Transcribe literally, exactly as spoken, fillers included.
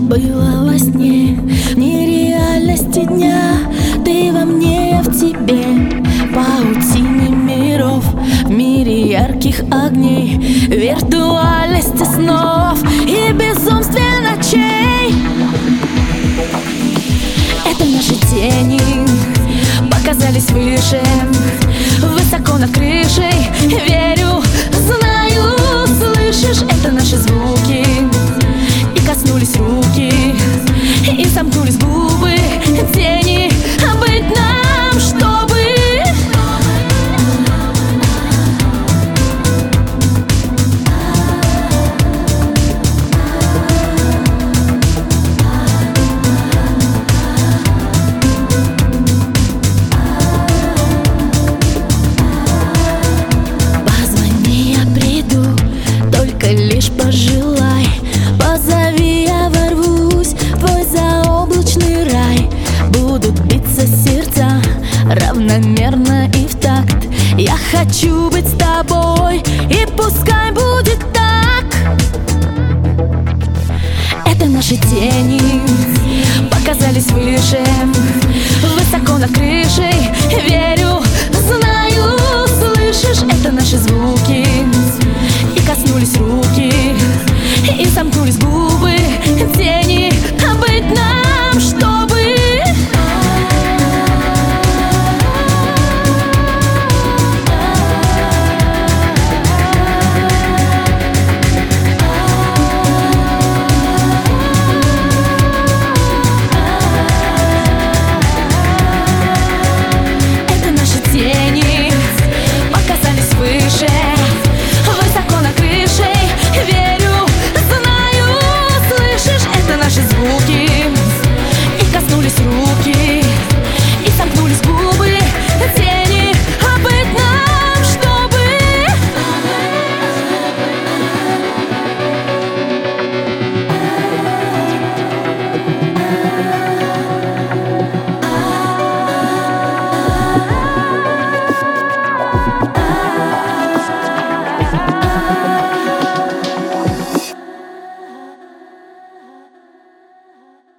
было во сне, в нереальности дня. Ты во мне, я в тебе, паутине миров, в мире ярких огней, виртуальности снов и безумстве ночей. Это наши тени показались выше, высоко над крышей. Верю, знаю, слышишь, это наши звуки. И коснулись руки, и сомкнулись губы. Тени, быть нам, чтобы позвони, я приду, только лишь пожелай. Позови, я ворвусь в твой заоблачный рай. Будут биться сердца равномерно и в такт. Я хочу быть с тобой, и пускай будет так. Это наши тени показались выше, высоко над крышей. Верю,